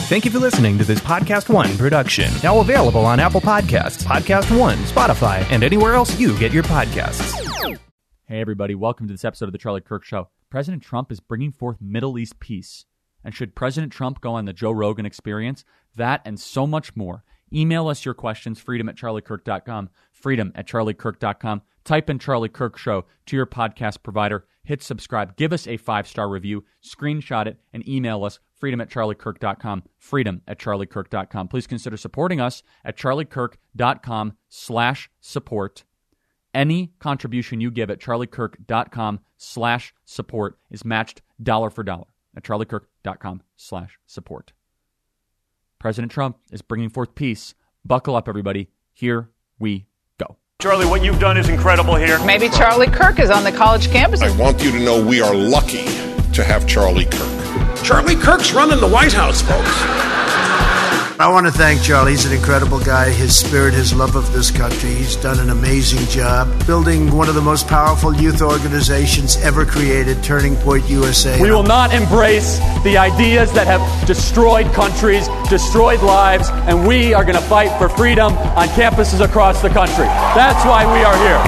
Thank you for listening to this Podcast One production. Now available on Apple Podcasts, Podcast One, Spotify, and anywhere else you get your podcasts. Hey everybody, welcome to this episode of The Charlie Kirk Show. President Trump is bringing forth Middle East peace. And should President Trump go on the Joe Rogan Experience? That and so much more. Email us your questions, freedom@charliekirk.com, freedom@charliekirk.com. Type in Charlie Kirk Show to your podcast provider. Hit subscribe. Give us a 5-star review. Screenshot it and email us, freedom@charliekirk.com, freedom@charliekirk.com. Please consider supporting us at charliekirk.com/support. Any contribution you give at charliekirk.com/support is matched dollar for dollar at charliekirk.com/support. President Trump is bringing forth peace. Buckle up, everybody. Here we go. Charlie, what you've done is incredible here. Maybe Charlie Kirk is on the college campus. I want you to know we are lucky to have Charlie Kirk. Charlie Kirk's running the White House, folks. I want to thank Charlie. He's an incredible guy. His spirit, his love of this country. He's done an amazing job building one of the most powerful youth organizations ever created, Turning Point USA. We will not embrace the ideas that have destroyed countries, destroyed lives, and we are going to fight for freedom on campuses across the country. That's why we are here.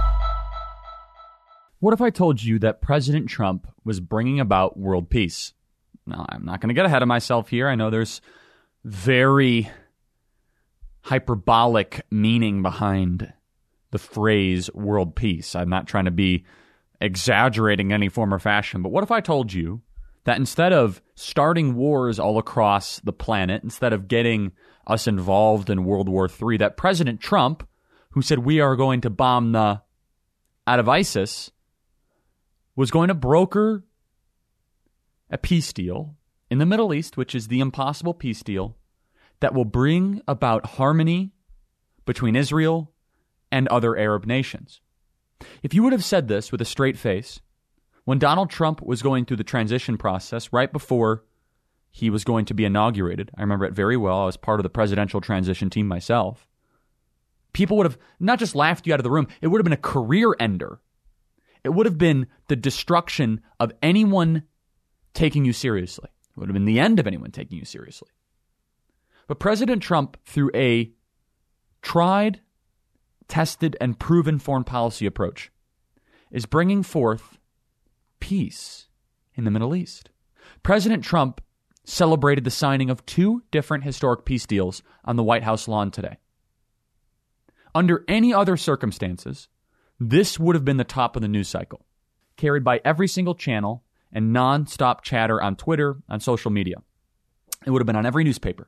What if I told you that President Trump was bringing about world peace? Now, I'm not going to get ahead of myself here. I know there's very hyperbolic meaning behind the phrase world peace. I'm not trying to be exaggerating in any form or fashion, but what if I told you that instead of starting wars all across the planet, instead of getting us involved in World War III, that President Trump, who said we are going to bomb the out of ISIS, was going to broker a peace deal in the Middle East, which is the impossible peace deal, that will bring about harmony between Israel and other Arab nations. If you would have said this with a straight face, when Donald Trump was going through the transition process right before he was going to be inaugurated, I remember it very well, I was part of the presidential transition team myself, people would have not just laughed you out of the room, it would have been a career ender. It would have been the destruction of anyone taking you seriously. It would have been the end of anyone taking you seriously. But President Trump, through a tried, tested, and proven foreign policy approach, is bringing forth peace in the Middle East. President Trump celebrated the signing of 2 different historic peace deals on the White House lawn today. Under any other circumstances, this would have been the top of the news cycle, carried by every single channel and non-stop chatter on Twitter, on social media. It would have been on every newspaper.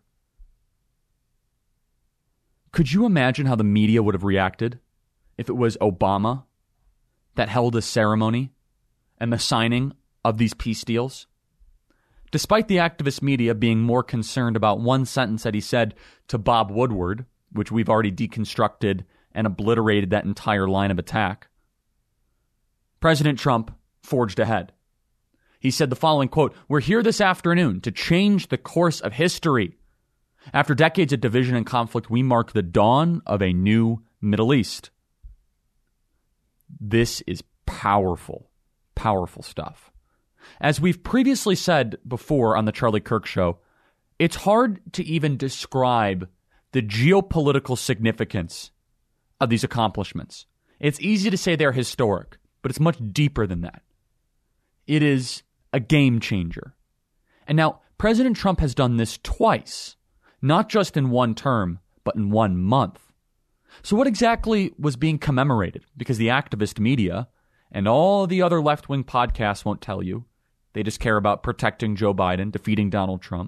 Could you imagine how the media would have reacted if it was Obama that held a ceremony and the signing of these peace deals? Despite the activist media being more concerned about one sentence that he said to Bob Woodward, which we've already deconstructed and obliterated that entire line of attack, President Trump forged ahead. He said the following quote, "We're here this afternoon to change the course of history. After decades of division and conflict, we mark the dawn of a new Middle East." This is powerful, powerful stuff. As we've previously said before on the Charlie Kirk Show, it's hard to even describe the geopolitical significance of these accomplishments. It's easy to say they're historic, but it's much deeper than that. It is a game changer. And now, President Trump has done this twice, not just in one term, but in 1 month. So what exactly was being commemorated? Because the activist media and all the other left-wing podcasts won't tell you. They just care about protecting Joe Biden, defeating Donald Trump.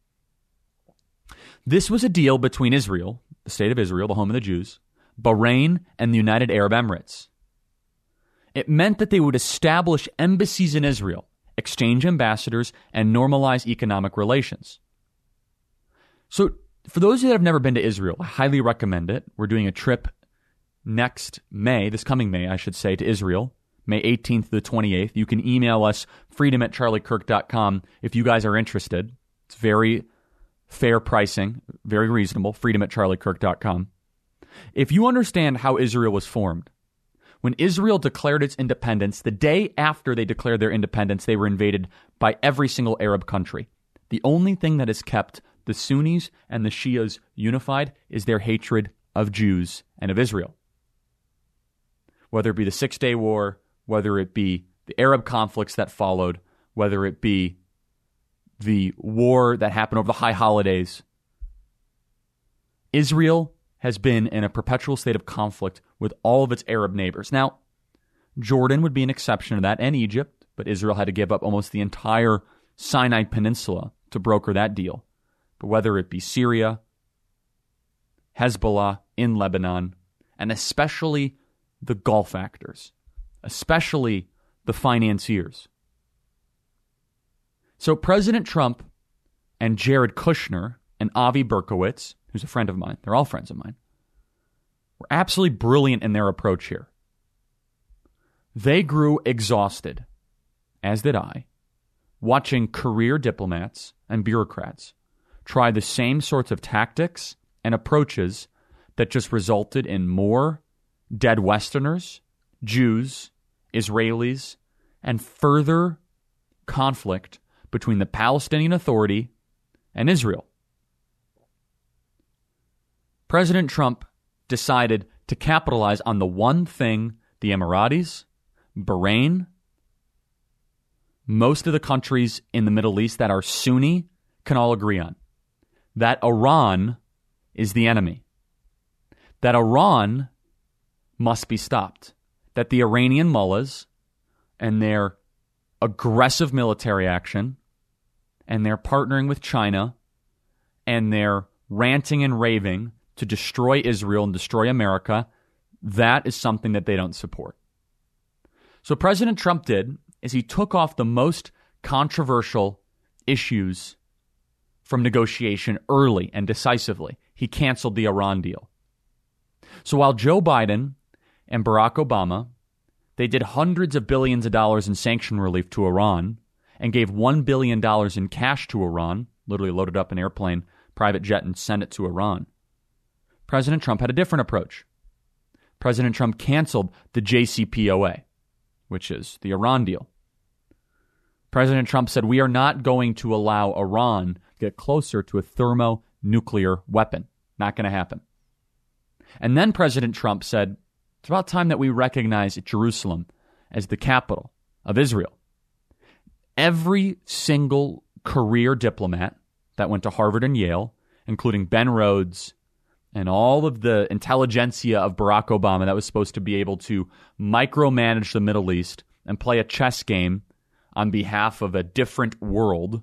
This was a deal between Israel, the state of Israel, the home of the Jews, Bahrain, and the United Arab Emirates. It meant that they would establish embassies in Israel, exchange ambassadors, and normalize economic relations. So for those of you that have never been to Israel, I highly recommend it. We're doing a trip this coming May, I should say, to Israel, May 18th to the 28th. You can email us, freedom@charliekirk.com, if you guys are interested. It's very fair pricing, very reasonable, freedom@charliekirk.com. If you understand how Israel was formed, when Israel declared its independence, the day after they declared their independence, they were invaded by every single Arab country. The only thing that has kept the Sunnis and the Shias unified is their hatred of Jews and of Israel. Whether it be the Six-Day War, whether it be the Arab conflicts that followed, whether it be the war that happened over the high holidays, Israel has been in a perpetual state of conflict with all of its Arab neighbors. Now, Jordan would be an exception to that, and Egypt, but Israel had to give up almost the entire Sinai Peninsula to broker that deal. But whether it be Syria, Hezbollah in Lebanon, and especially the Gulf actors, especially the financiers. So President Trump and Jared Kushner and Avi Berkowitz, who's a friend of mine, they're all friends of mine, were absolutely brilliant in their approach here. They grew exhausted, as did I, watching career diplomats and bureaucrats try the same sorts of tactics and approaches that just resulted in more dead Westerners, Jews, Israelis, and further conflict between the Palestinian Authority and Israel. President Trump decided to capitalize on the one thing the Emiratis, Bahrain, most of the countries in the Middle East that are Sunni can all agree on. That Iran is the enemy. That Iran must be stopped. That the Iranian mullahs and their aggressive military action and their partnering with China and their ranting and raving to destroy Israel and destroy America, that is something that they don't support. So President Trump did is he took off the most controversial issues from negotiation early and decisively. He canceled the Iran deal. So while Joe Biden and Barack Obama, they did hundreds of billions of dollars in sanction relief to Iran and gave $1 billion in cash to Iran, literally loaded up an airplane, private jet, and sent it to Iran. President Trump had a different approach. President Trump canceled the JCPOA, which is the Iran deal. President Trump said, we are not going to allow Iran to get closer to a thermonuclear weapon. Not going to happen. And then President Trump said, it's about time that we recognize Jerusalem as the capital of Israel. Every single career diplomat that went to Harvard and Yale, including Ben Rhodes and all of the intelligentsia of Barack Obama that was supposed to be able to micromanage the Middle East and play a chess game on behalf of a different world,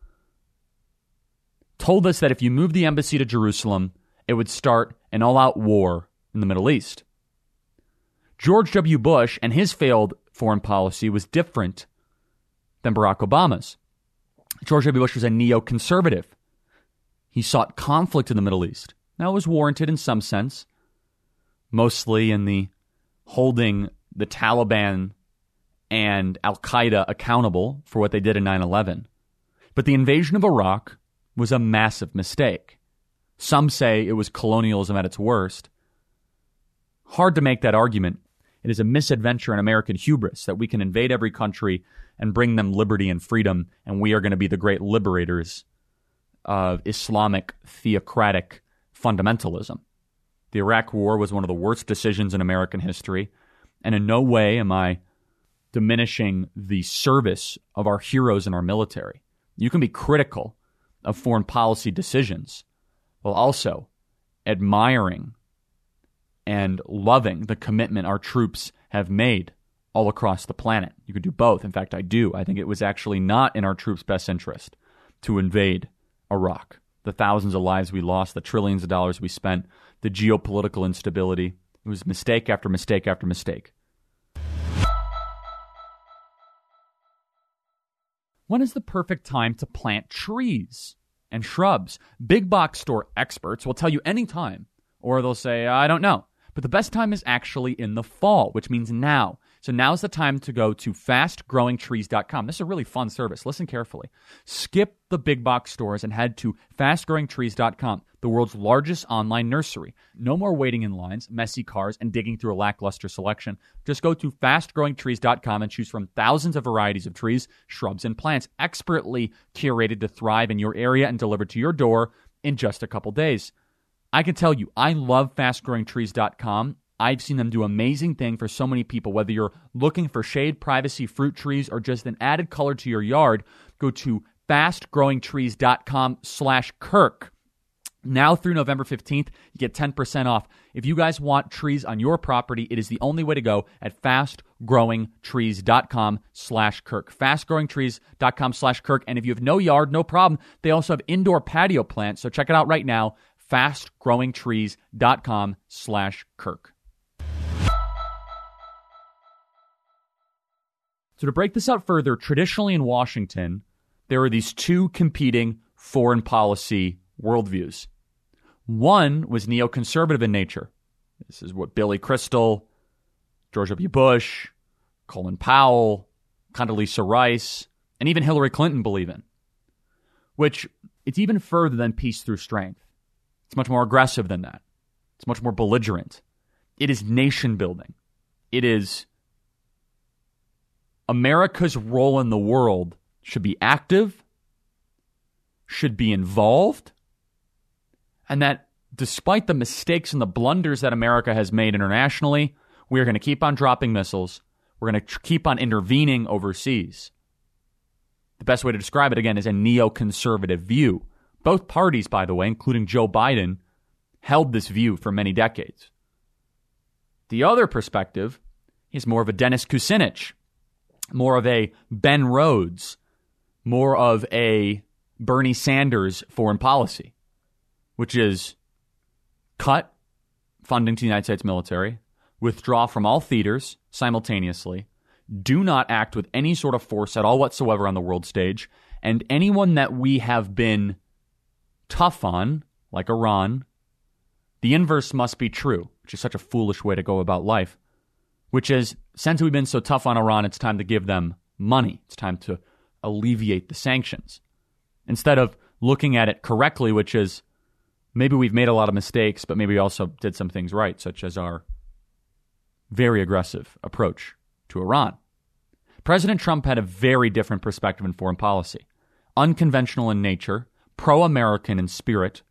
told us that if you move the embassy to Jerusalem, it would start an all-out war in the Middle East. George W. Bush and his failed foreign policy was different than Barack Obama's. George W. Bush was a neoconservative. He sought conflict in the Middle East. Now, it was warranted in some sense, mostly in the holding the Taliban and Al-Qaeda accountable for what they did in 9/11. But the invasion of Iraq was a massive mistake. Some say it was colonialism at its worst. Hard to make that argument. It is a misadventure in American hubris that we can invade every country and bring them liberty and freedom, and we are going to be the great liberators of Islamic theocratic fundamentalism. The Iraq War was one of the worst decisions in American history, and in no way am I diminishing the service of our heroes in our military. You can be critical of foreign policy decisions while also admiring and loving the commitment our troops have made all across the planet. You could do both. In fact, I do. I think it was actually not in our troops' best interest to invade Iraq. The thousands of lives we lost, the trillions of dollars we spent, the geopolitical instability. It was mistake after mistake after mistake. When is the perfect time to plant trees and shrubs? Big box store experts will tell you any time, or they'll say, I don't know. But the best time is actually in the fall, which means now. So now's the time to go to fastgrowingtrees.com. This is a really fun service. Listen carefully. Skip the big box stores and head to fastgrowingtrees.com, the world's largest online nursery. No more waiting in lines, messy cars, and digging through a lackluster selection. Just go to fastgrowingtrees.com and choose from thousands of varieties of trees, shrubs, and plants expertly curated to thrive in your area and delivered to your door in just a couple days. I can tell you, I love fastgrowingtrees.com. I've seen them do amazing things for so many people. Whether you're looking for shade, privacy, fruit trees, or just an added color to your yard, go to fastgrowingtrees.com/Kirk. Now through November 15th, you get 10% off. If you guys want trees on your property, it is the only way to go at fastgrowingtrees.com/Kirk. Fastgrowingtrees.com/Kirk. And if you have no yard, no problem. They also have indoor patio plants. So check it out right now. Fastgrowingtrees.com/Kirk. So to break this out further, traditionally in Washington, there are these two competing foreign policy worldviews. One was neoconservative in nature. This is what Billy Crystal, George W. Bush, Colin Powell, Condoleezza Rice, and even Hillary Clinton believe in, which it's even further than peace through strength. It's much more aggressive than that. It's much more belligerent. It is nation building. It is America's role in the world should be active, should be involved, and that despite the mistakes and the blunders that America has made internationally, we are going to keep on dropping missiles. We're going to keep on intervening overseas. The best way to describe it, again, is a neoconservative view. Both parties, by the way, including Joe Biden, held this view for many decades. The other perspective is more of a Dennis Kucinich, more of a Ben Rhodes, more of a Bernie Sanders foreign policy, which is cut funding to the United States military, withdraw from all theaters simultaneously, do not act with any sort of force at all whatsoever on the world stage, and anyone that we have been tough on, like Iran, the inverse must be true, which is such a foolish way to go about life, which is, since we've been so tough on Iran, it's time to give them money. It's time to alleviate the sanctions. Instead of looking at it correctly, which is, maybe we've made a lot of mistakes, but maybe we also did some things right, such as our very aggressive approach to Iran. President Trump had a very different perspective in foreign policy. Unconventional in nature, pro-American in spirit,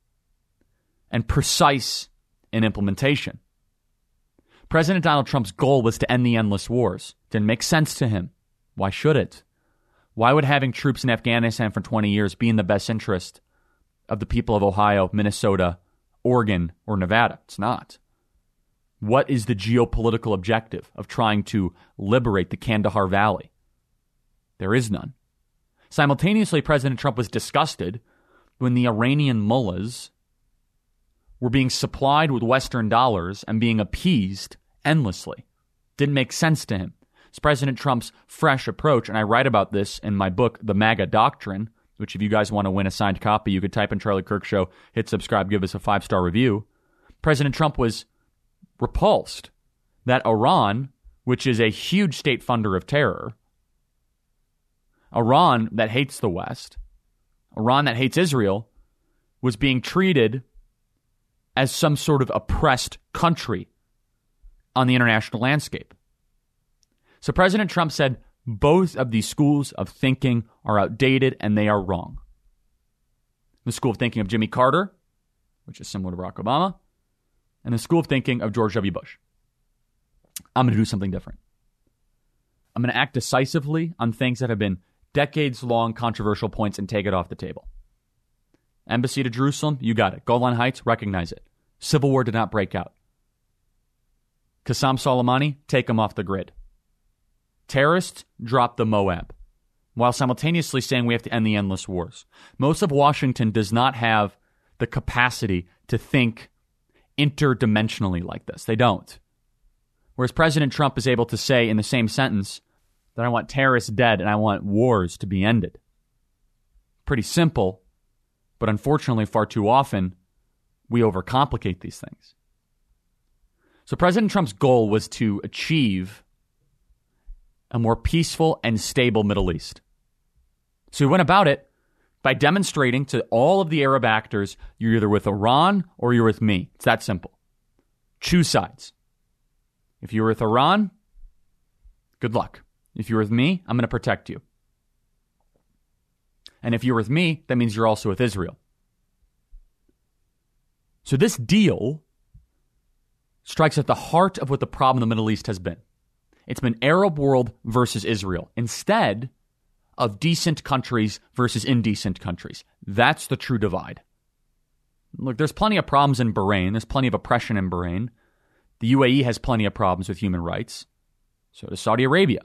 and precise in implementation. President Donald Trump's goal was to end the endless wars. Didn't make sense to him. Why should it? Why would having troops in Afghanistan for 20 years be in the best interest of the people of Ohio, Minnesota, Oregon, or Nevada? It's not. What is the geopolitical objective of trying to liberate the Kandahar Valley? There is none. Simultaneously, President Trump was disgusted when the Iranian mullahs were being supplied with Western dollars and being appeased endlessly. Didn't make sense to him. It's President Trump's fresh approach, and I write about this in my book, The MAGA Doctrine, which if you guys want to win a signed copy, you could type in Charlie Kirk Show, hit subscribe, give us a 5-star review. President Trump was repulsed that Iran, which is a huge state funder of terror, Iran that hates the West, Iran that hates Israel, was being treated as some sort of oppressed country on the international landscape. So President Trump said both of these schools of thinking are outdated and they are wrong. The school of thinking of Jimmy Carter, which is similar to Barack Obama, and the school of thinking of George W. Bush. I'm going to do something different. I'm going to act decisively on things that have been decades-long controversial points and take it off the table. Embassy to Jerusalem, you got it. Golan Heights, recognize it. Civil war did not break out. Qasem Soleimani, take him off the grid. Terrorists, drop the Moab, while simultaneously saying we have to end the endless wars. Most of Washington does not have the capacity to think interdimensionally like this. They don't. Whereas President Trump is able to say in the same sentence that I want terrorists dead and I want wars to be ended. Pretty simple, but unfortunately far too often we overcomplicate these things. So President Trump's goal was to achieve a more peaceful and stable Middle East. So he went about it by demonstrating to all of the Arab actors, you're either with Iran or you're with me. It's that simple. Choose sides. If you're with Iran, good luck. If you're with me, I'm going to protect you. And if you're with me, that means you're also with Israel. So this deal strikes at the heart of what the problem in the Middle East has been. It's been Arab world versus Israel, instead of decent countries versus indecent countries. That's the true divide. Look, there's plenty of problems in Bahrain. There's plenty of oppression in Bahrain. The UAE has plenty of problems with human rights. So does Saudi Arabia.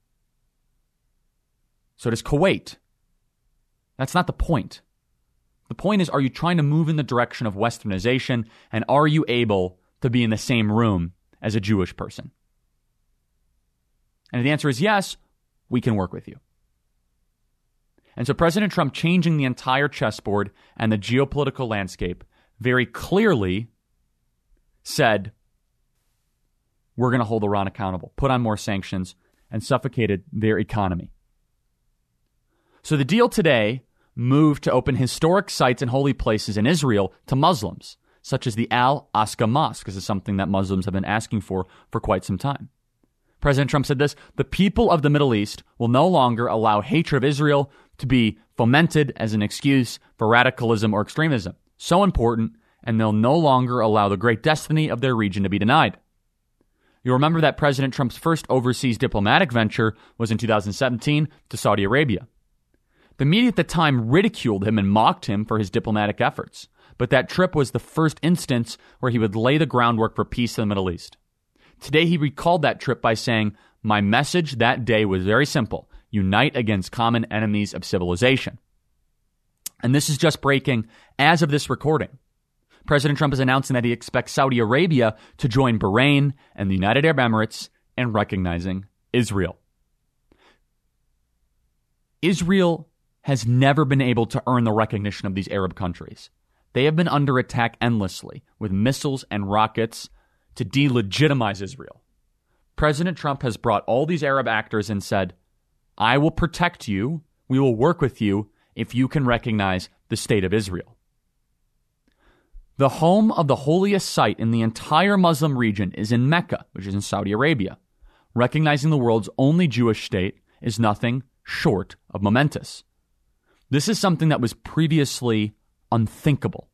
So does Kuwait. That's not the point. The point is, are you trying to move in the direction of westernization, and are you able to be in the same room as a Jewish person? And if the answer is yes, we can work with you. And so President Trump changing the entire chessboard and the geopolitical landscape very clearly said, we're going to hold Iran accountable, put on more sanctions, and suffocated their economy. So the deal today moved to open historic sites and holy places in Israel to Muslims, such as the Al-Aqsa Mosque. This is something that Muslims have been asking for quite some time. President Trump said this: the people of the Middle East will no longer allow hatred of Israel to be fomented as an excuse for radicalism or extremism. So important, and they'll no longer allow the great destiny of their region to be denied. You'll remember that President Trump's first overseas diplomatic venture was in 2017 to Saudi Arabia. The media at the time ridiculed him and mocked him for his diplomatic efforts, but that trip was the first instance where he would lay the groundwork for peace in the Middle East. Today, he recalled that trip by saying, "My message that day was very simple: unite against common enemies of civilization." And this is just breaking as of this recording. President Trump is announcing that he expects Saudi Arabia to join Bahrain and the United Arab Emirates in recognizing Israel. Israel has never been able to earn the recognition of these Arab countries. They have been under attack endlessly with missiles and rockets to delegitimize Israel. President Trump has brought all these Arab actors and said, I will protect you, we will work with you if you can recognize the state of Israel. The home of the holiest site in the entire Muslim region is in Mecca, which is in Saudi Arabia. Recognizing the world's only Jewish state is nothing short of momentous. This is something that was previously unthinkable.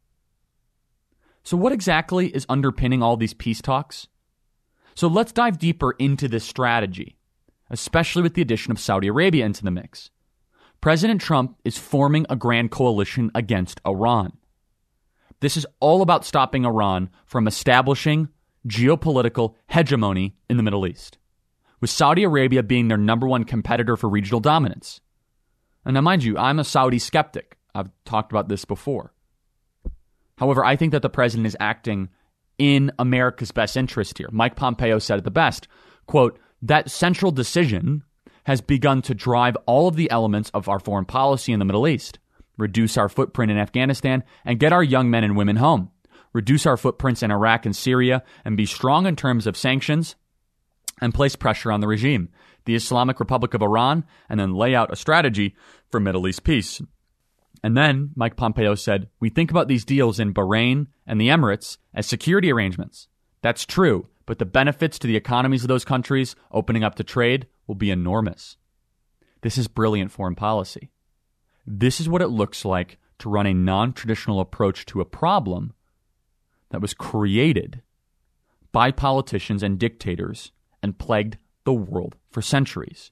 So what exactly is underpinning all these peace talks? So let's dive deeper into this strategy, especially with the addition of Saudi Arabia into the mix. President Trump is forming a grand coalition against Iran. This is all about stopping Iran from establishing geopolitical hegemony in the Middle East, with Saudi Arabia being their number one competitor for regional dominance. And now, mind you, I'm a Saudi skeptic. I've talked about this before. However, I think that the president is acting in America's best interest here. Mike Pompeo said it the best, quote, that central decision has begun to drive all of the elements of our foreign policy in the Middle East. Reduce our footprint in Afghanistan and get our young men and women home. Reduce our footprints in Iraq and Syria and be strong in terms of sanctions and place pressure on the regime, the Islamic Republic of Iran, and then lay out a strategy for Middle East peace. And then Mike Pompeo said, we think about these deals in Bahrain and the Emirates as security arrangements. That's true, but the benefits to the economies of those countries opening up to trade will be enormous. This is brilliant foreign policy. This is what it looks like to run a non-traditional approach to a problem that was created by politicians and dictators and plagued the world for centuries.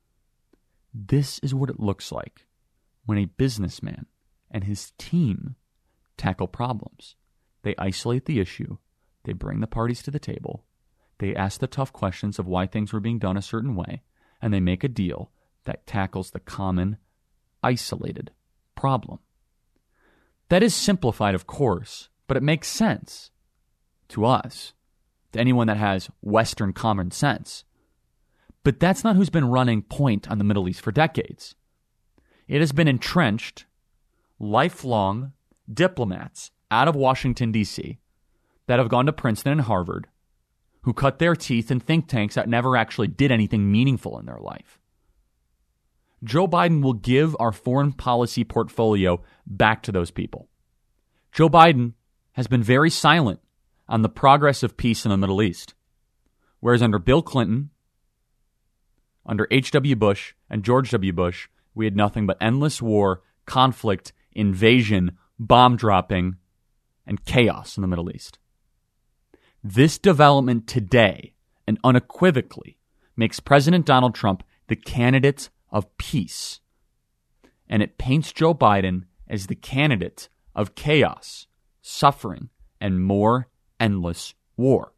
This is what it looks like when a businessman and his team tackle problems. They isolate the issue, they bring the parties to the table, they ask the tough questions of why things were being done a certain way, and they make a deal that tackles the common, isolated problem. That is simplified, of course, but it makes sense to us, to anyone that has Western common sense. But that's not who's been running point on the Middle East for decades. It has been entrenched, lifelong diplomats out of Washington, D.C. that have gone to Princeton and Harvard, who cut their teeth in think tanks that never actually did anything meaningful in their life. Joe Biden will give our foreign policy portfolio back to those people. Joe Biden has been very silent on the progress of peace in the Middle East, whereas under Bill Clinton, under H.W. Bush, and George W. Bush, we had nothing but endless war, conflict, invasion, bomb dropping, and chaos in the Middle East. This development today, and unequivocally, makes President Donald Trump the candidate of peace. And it paints Joe Biden as the candidate of chaos, suffering, and more endless war.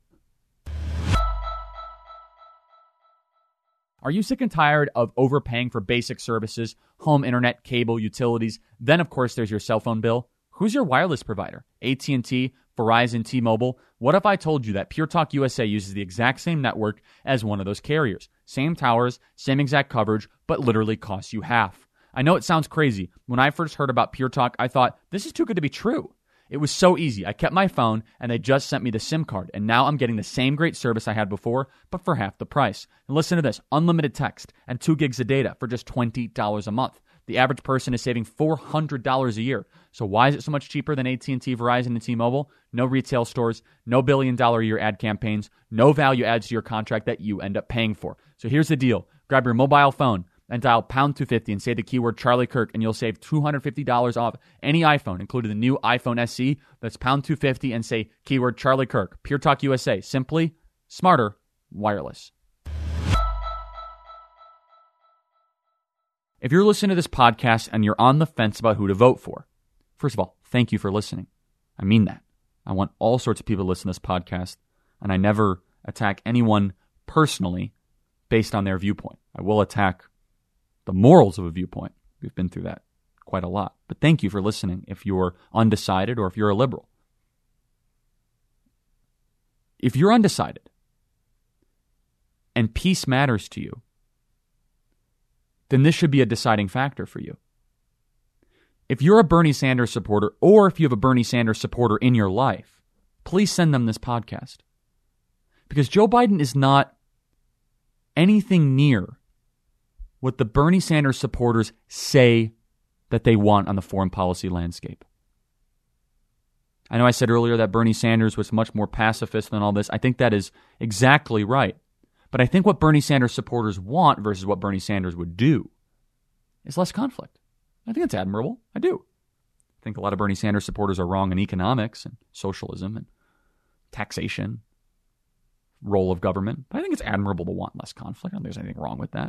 Are you sick and tired of overpaying for basic services, home internet, cable, utilities? Then, of course, there's your cell phone bill. Who's your wireless provider? AT&T, Verizon, T-Mobile? What if I told you that Pure Talk USA uses the exact same network as one of those carriers? Same towers, same exact coverage, but literally costs you half. I know it sounds crazy. When I first heard about Pure Talk, I thought, this is too good to be true. It was so easy. I kept my phone, and they just sent me the SIM card, and now I'm getting the same great service I had before, but for half the price. And listen to this, unlimited text and 2 gigs of data for just $20 a month. The average person is saving $400 a year. So why is it so much cheaper than AT&T, Verizon, and T-Mobile? No retail stores, no billion-dollar-a-year ad campaigns, no value adds to your contract that you end up paying for. So here's the deal. Grab your mobile phone and dial pound 250 and say the keyword Charlie Kirk, and you'll save $250 off any iPhone, including the new iPhone SE. That's pound 250 and say keyword Charlie Kirk. Pure Talk USA. Simply, smarter, wireless. If you're listening to this podcast and you're on the fence about who to vote for, first of all, thank you for listening. I mean that. I want all sorts of people to listen to this podcast, and I never attack anyone personally based on their viewpoint. I will attack the morals of a viewpoint. We've been through that quite a lot. But thank you for listening if you're undecided or if you're a liberal. If you're undecided and peace matters to you, then this should be a deciding factor for you. If you're a Bernie Sanders supporter, or if you have a Bernie Sanders supporter in your life, please send them this podcast. Because Joe Biden is not anything near what the Bernie Sanders supporters say that they want on the foreign policy landscape. I know I said earlier that Bernie Sanders was much more pacifist than all this. I think that is exactly right. But I think what Bernie Sanders supporters want versus what Bernie Sanders would do is less conflict. I think it's admirable. I do. I think a lot of Bernie Sanders supporters are wrong in economics and socialism and taxation, role of government. But I think it's admirable to want less conflict. I don't think there's anything wrong with that.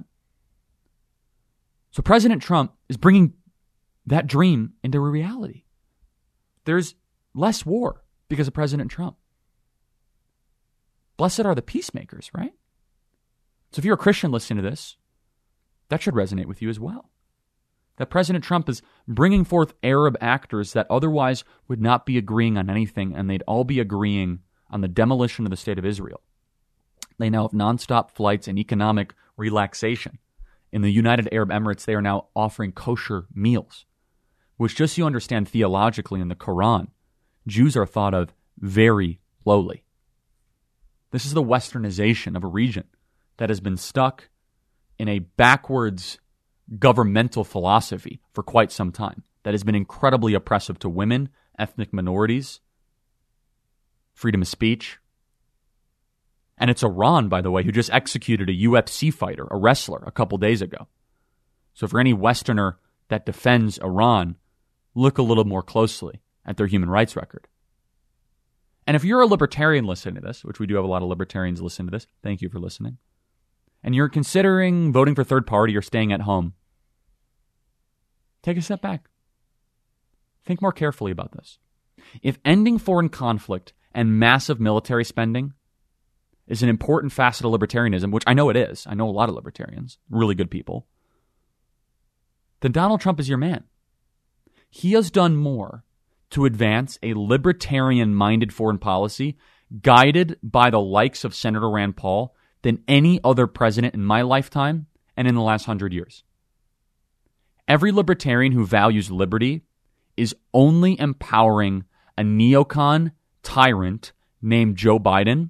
So President Trump is bringing that dream into reality. There's less war because of President Trump. Blessed are the peacemakers, right? So if you're a Christian listening to this, that should resonate with you as well. That President Trump is bringing forth Arab actors that otherwise would not be agreeing on anything, and they'd all be agreeing on the demolition of the state of Israel. They now have nonstop flights and economic relaxation. In the United Arab Emirates, they are now offering kosher meals, which, just so you understand theologically in the Quran, Jews are thought of very lowly. This is the westernization of a region that has been stuck in a backwards governmental philosophy for quite some time that has been incredibly oppressive to women, ethnic minorities, freedom of speech. And it's Iran, by the way, who just executed a UFC fighter, a wrestler, a couple days ago. So for any Westerner that defends Iran, look a little more closely at their human rights record. And if you're a libertarian listening to this, which we do have a lot of libertarians listening to this, thank you for listening, and you're considering voting for third party or staying at home, take a step back. Think more carefully about this. If ending foreign conflict and massive military spending is an important facet of libertarianism, which I know it is, I know a lot of libertarians, really good people, then Donald Trump is your man. He has done more to advance a libertarian-minded foreign policy guided by the likes of Senator Rand Paul than any other president in my lifetime and in the last 100 years. Every libertarian who values liberty is only empowering a neocon tyrant named Joe Biden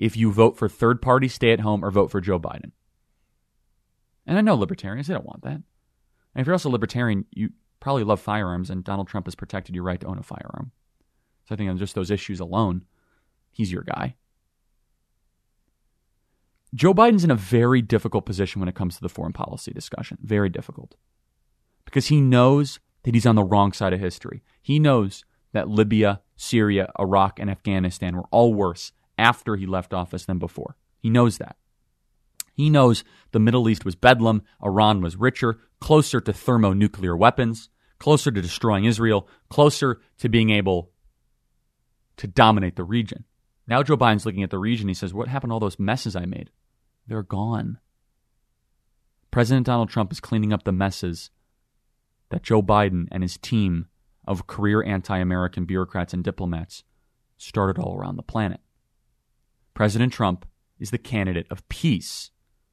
if you vote for third-party stay-at-home or vote for Joe Biden. And I know libertarians, they don't want that. And if you're also a libertarian, you probably love firearms, and Donald Trump has protected your right to own a firearm. So I think on just those issues alone, he's your guy. Joe Biden's in a very difficult position when it comes to the foreign policy discussion. Very difficult. Because he knows that he's on the wrong side of history. He knows that Libya, Syria, Iraq, and Afghanistan were all worse after he left office than before. He knows that. He knows the Middle East was bedlam, Iran was richer, closer to thermonuclear weapons, closer to destroying Israel, closer to being able to dominate the region. Now Joe Biden's looking at the region. He says, what happened to all those messes I made? They're gone. President Donald Trump is cleaning up the messes that Joe Biden and his team of career anti-American bureaucrats and diplomats started all around the planet. President Trump is the candidate of peace.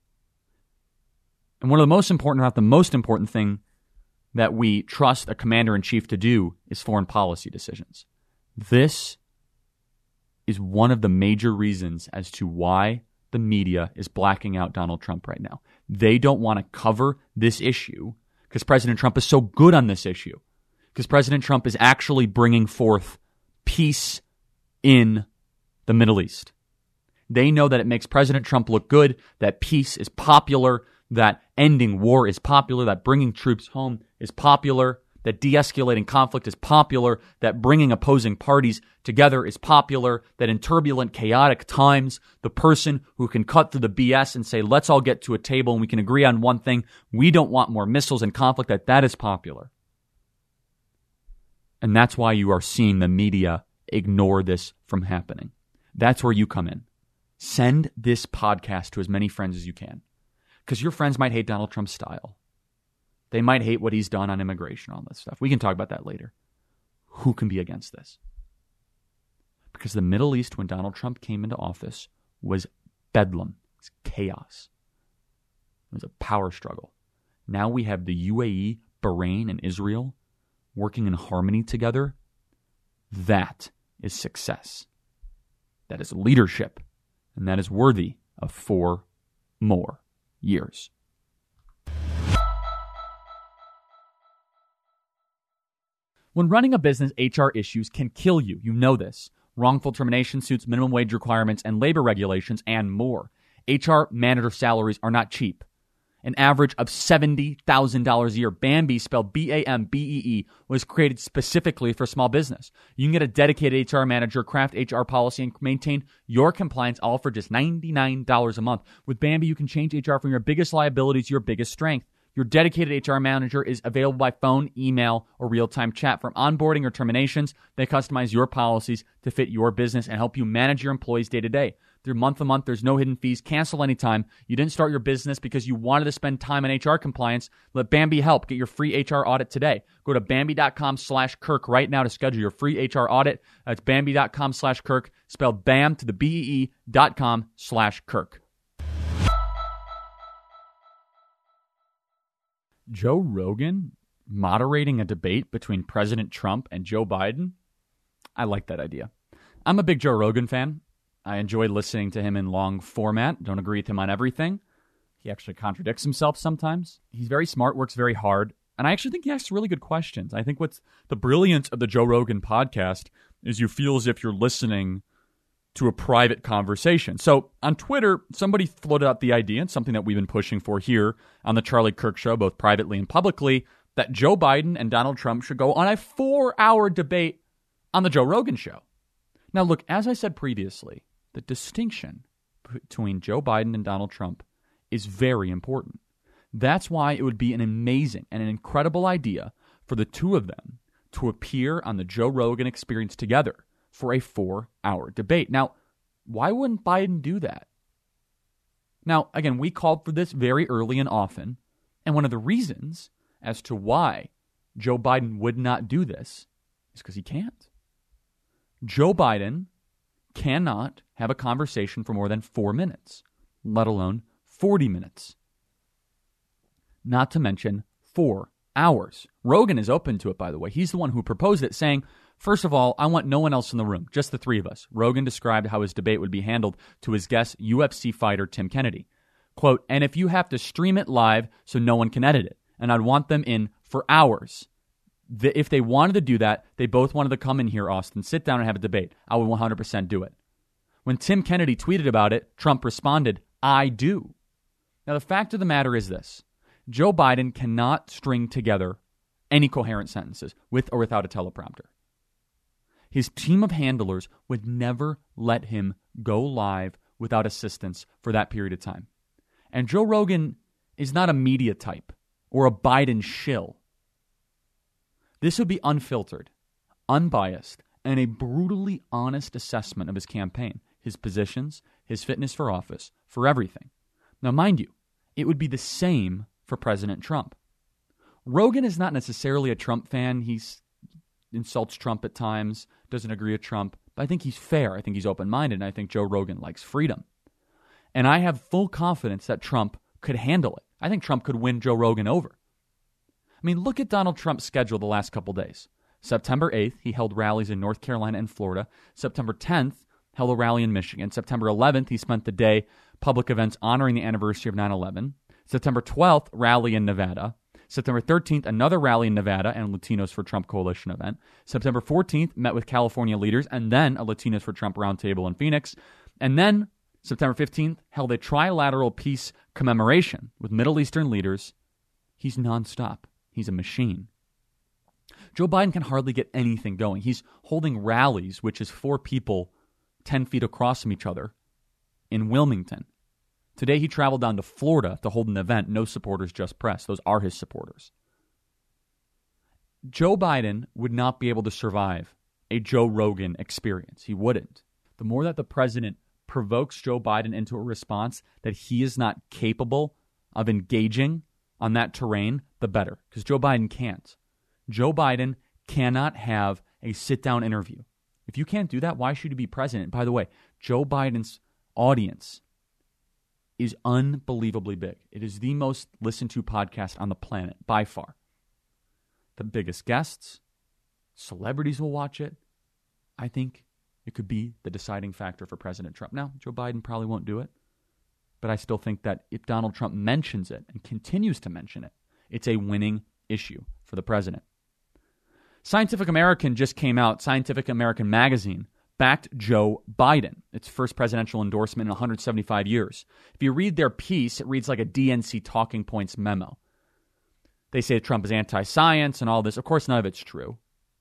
And one of the most important, not the most important thing that we trust a commander-in-chief to do is foreign policy decisions. This is one of the major reasons as to why the media is blacking out Donald Trump right now. They don't want to cover this issue because President Trump is so good on this issue. Because President Trump is actually bringing forth peace in the Middle East. They know that it makes President Trump look good, that peace is popular, that ending war is popular, that bringing troops home is popular, that de-escalating conflict is popular, that bringing opposing parties together is popular, that in turbulent, chaotic times, the person who can cut through the BS and say, let's all get to a table and we can agree on one thing, we don't want more missiles and conflict, that is popular. And that's why you are seeing the media ignore this from happening. That's where you come in. Send this podcast to as many friends as you can. Because your friends might hate Donald Trump's style. They might hate what he's done on immigration, all this stuff. We can talk about that later. Who can be against this? Because the Middle East, when Donald Trump came into office, was bedlam. It was chaos. It was a power struggle. Now we have the UAE, Bahrain, and Israel working in harmony together. That is success. That is leadership. And that is worthy of 4 more years. When running a business, HR issues can kill you. You know this. Wrongful termination suits, minimum wage requirements, and labor regulations, and more. HR manager salaries are not cheap. An average of $70,000 a year. Bambee, spelled B-A-M-B-E-E, was created specifically for small business. You can get a dedicated HR manager, craft HR policy, and maintain your compliance all for just $99 a month. With Bambee, you can change HR from your biggest liability to your biggest strength. Your dedicated HR manager is available by phone, email, or real-time chat. From onboarding or terminations, they customize your policies to fit your business and help you manage your employees day to day. Through month-to-month, there's no hidden fees. Cancel anytime. You didn't start your business because you wanted to spend time on HR compliance. Let Bambee help. Get your free HR audit today. Go to Bambee.com/Kirk right now to schedule your free HR audit. That's Bambee.com/Kirk, spelled BAM to the BEE.com/Kirk. Joe Rogan moderating a debate between President Trump and Joe Biden? I like that idea. I'm a big Joe Rogan fan. I enjoy listening to him in long format. Don't agree with him on everything. He actually contradicts himself sometimes. He's very smart, works very hard, and I actually think he asks really good questions. I think what's the brilliance of the Joe Rogan podcast is you feel as if you're listening to a private conversation. So on Twitter, somebody floated out the idea, and something that we've been pushing for here on the Charlie Kirk Show, both privately and publicly, that Joe Biden and Donald Trump should go on a 4-hour debate on the Joe Rogan Show. Now, look, as I said previously, the distinction between Joe Biden and Donald Trump is very important. That's why it would be an amazing and an incredible idea for the two of them to appear on the Joe Rogan Experience together for a 4-hour debate. Now, why wouldn't Biden do that? Now, again, we called for this very early and often, and one of the reasons as to why Joe Biden would not do this is because he can't. Joe Biden cannot have a conversation for more than 4 minutes, let alone 40 minutes. Not to mention 4 hours. Rogan is open to it, by the way. He's the one who proposed it, saying First of all, I want no one else in the room, just the three of us. Rogan described how his debate would be handled to his guest, UFC fighter Tim Kennedy. Quote, and if you have to stream it live so no one can edit it, and I'd want them in for hours. If they wanted to do that, they both wanted to come in here, Austin, sit down and have a debate. I would 100% do it. When Tim Kennedy tweeted about it, Trump responded, I do. Now, the fact of the matter is this. Joe Biden cannot string together any coherent sentences with or without a teleprompter. His team of handlers would never let him go live without assistance for that period of time. And Joe Rogan is not a media type or a Biden shill. This would be unfiltered, unbiased, and a brutally honest assessment of his campaign, his positions, his fitness for office, for everything. Now, mind you, it would be the same for President Trump. Rogan is not necessarily a Trump fan. He insults Trump at times, doesn't agree with Trump, but I think he's fair. I think he's open-minded, and I think Joe Rogan likes freedom. And I have full confidence that Trump could handle it. I think Trump could win Joe Rogan over. I mean, look at Donald Trump's schedule the last couple days. September 8th, he held rallies in North Carolina and Florida. September 10th, held a rally in Michigan. September 11th, he spent the day public events honoring the anniversary of 9/11. September 12th, rally in Nevada. September 13th, another rally in Nevada and Latinos for Trump Coalition event. September 14th, met with California leaders and then a Latinos for Trump roundtable in Phoenix. And then September 15th, held a trilateral peace commemoration with Middle Eastern leaders. He's nonstop. He's a machine. Joe Biden can hardly get anything going. He's holding rallies, which is 4 people 10 feet across from each other in Wilmington. Today he traveled down to Florida to hold an event. No supporters, just press. Those are his supporters. Joe Biden would not be able to survive a Joe Rogan experience. He wouldn't. The more that the president provokes Joe Biden into a response that he is not capable of engaging on that terrain, the better. Because Joe Biden can't. Joe Biden cannot have a sit-down interview. If you can't do that, why should you be president? By the way, Joe Biden's audience is unbelievably big. It is the most listened to podcast on the planet, by far. The biggest guests, celebrities will watch it. I think it could be the deciding factor for President Trump. Now, Joe Biden probably won't do it, but I still think that if Donald Trump mentions it and continues to mention it, it's a winning issue for the president. Scientific American just came out, Scientific American magazine, backed Joe Biden, its first presidential endorsement in 175 years. If you read their piece, it reads like a DNC talking points memo. They say Trump is anti-science and all this. Of course, none of it's true.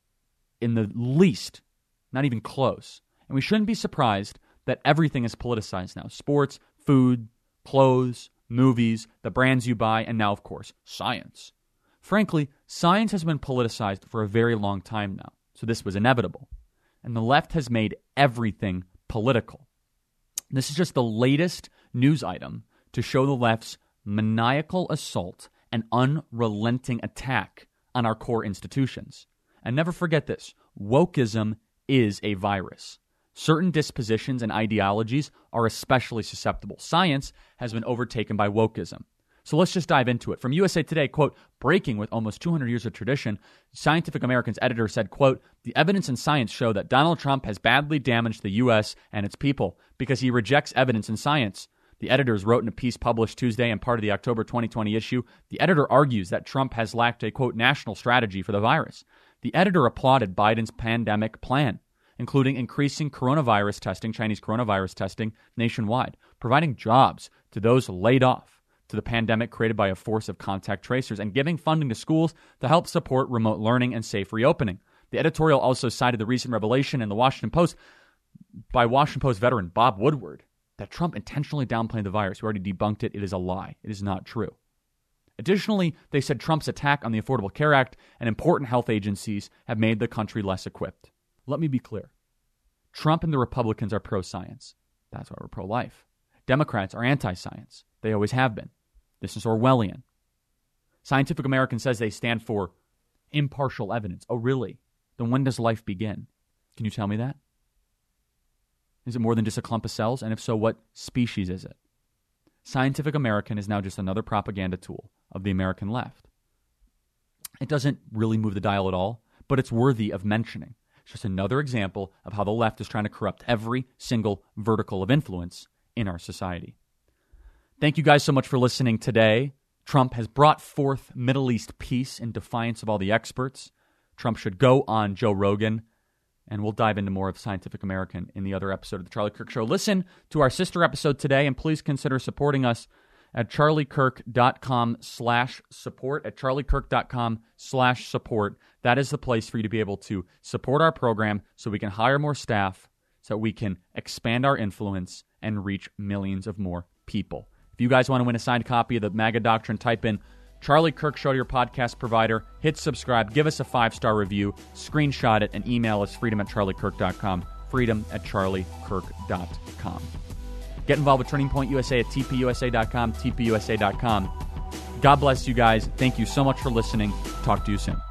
In the least, not even close. And we shouldn't be surprised that everything is politicized now. Sports, food, clothes, movies, the brands you buy, and now, of course, science. Frankly, science has been politicized for a very long time now, so this was inevitable. And the left has made everything political. This is just the latest news item to show the left's maniacal assault and unrelenting attack on our core institutions. And never forget this, wokeism is a virus. Certain dispositions and ideologies are especially susceptible. Science has been overtaken by wokeism. So let's just dive into it. From USA Today, quote, breaking with almost 200 years of tradition, Scientific American's editor said, quote, the evidence and science show that Donald Trump has badly damaged the U.S. and its people because he rejects evidence and science. The editors wrote in a piece published Tuesday and part of the October 2020 issue, the editor argues that Trump has lacked a, quote, national strategy for the virus. The editor applauded Biden's pandemic plan, including increasing coronavirus testing, Chinese coronavirus testing nationwide, providing jobs to those laid off to the pandemic created by a force of contact tracers, and giving funding to schools to help support remote learning and safe reopening. The editorial also cited the recent revelation in the Washington Post by Washington Post veteran Bob Woodward that Trump intentionally downplayed the virus. We already debunked it. It is a lie. It is not true. Additionally, they said Trump's attack on the Affordable Care Act and important health agencies have made the country less equipped. Let me be clear. Trump and the Republicans are pro-science. That's why we're pro-life. Democrats are anti-science. They always have been. This is Orwellian. Scientific American says they stand for impartial evidence. Oh, really? Then when does life begin? Can you tell me that? Is it more than just a clump of cells? And if so, what species is it? Scientific American is now just another propaganda tool of the American left. It doesn't really move the dial at all, but it's worthy of mentioning. It's just another example of how the left is trying to corrupt every single vertical of influence in our society. Thank you guys so much for listening today. Trump has brought forth Middle East peace in defiance of all the experts. Trump should go on Joe Rogan, and we'll dive into more of Scientific American in the other episode of The Charlie Kirk Show. Listen to our sister episode today, and please consider supporting us at charliekirk.com/support, at charliekirk.com/support. That is the place for you to be able to support our program so we can hire more staff, so we can expand our influence and reach millions of more people. If you guys want to win a signed copy of the MAGA Doctrine, type in Charlie Kirk Show to your podcast provider, hit subscribe, give us a 5-star review, screenshot it, and email us freedom@charliekirk.com, freedom@charliekirk.com. Get involved with Turning Point USA at tpusa.com, tpusa.com. God bless you guys. Thank you so much for listening. Talk to you soon.